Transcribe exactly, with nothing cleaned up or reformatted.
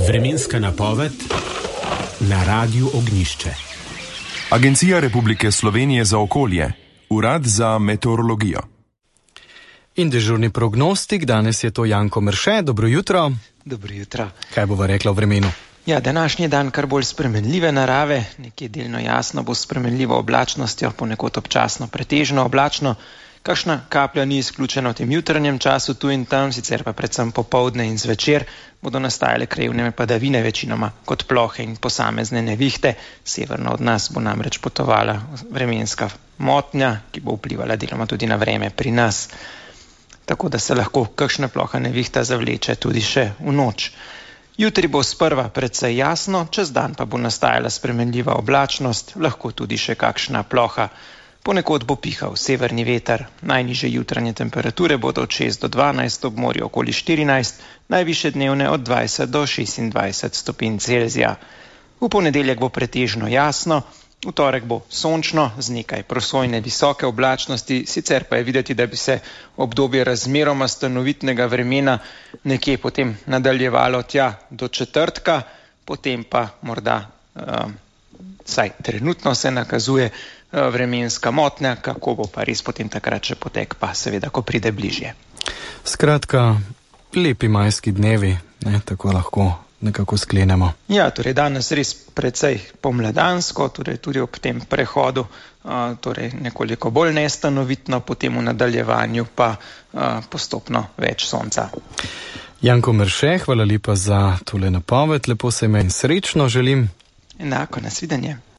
Vremenska napoved na Radiu Ognjišče. Agencija Republike Slovenije za okolje, Urad za meteorologijo. In dežurni prognostik, danes je to Janko Mrše. Dobro jutro. Dobro jutro. Kaj bova rekla o vremenu? Ja, današnji dan kar bolj spremenljive narave, nekje delno jasno bo spremenljivo oblačnostjo, ponekod občasno pretežno oblačno. Kakšna kaplja ni izključena v tem jutranjem času tu in tam, sicer pa predvsem popoldne in zvečer bodo nastajale krajevne padavine, večinoma kot plohe in posamezne nevihte. Severno od nas bo namreč potovala vremenska motnja, ki bo vplivala deloma tudi na vreme pri nas. Tako da se lahko kakšna ploha nevihta zavleče tudi še v noč. Jutri bo sprva precej jasno, čez dan pa bo nastajala spremenljiva oblačnost, lahko tudi še kakšna ploha. Ponekod bo pihal severni veter, najnižje jutranje temperature bodo od šest do dvanajst, ob morju okoli štirinajst, najvišje dnevne od dvajset do šestindvajset stopinj Celzija. V ponedeljek bo pretežno jasno, v torek bo sončno z nekaj prosojne visoke oblačnosti, sicer pa je videti, da bi se obdobje razmeroma stanovitnega vremena nekje potem nadaljevalo tja do četrtka, potem pa morda, uh, saj trenutno se nakazuje, vremenska motnja, kako bo pa res potem takrat še potek, pa seveda, ko pride bližje. Skratka, lepi majski dnevi, ne, tako lahko nekako sklenemo. Ja, torej danes res precej pomladansko, torej tudi ob tem prehodu, uh, torej nekoliko bolj nestanovitno, potem v nadaljevanju pa uh, postopno več sonca. Janko Mrše, hvala lepa za tole napoved, lepo se me in srečno želim. Enako, nasvidenje.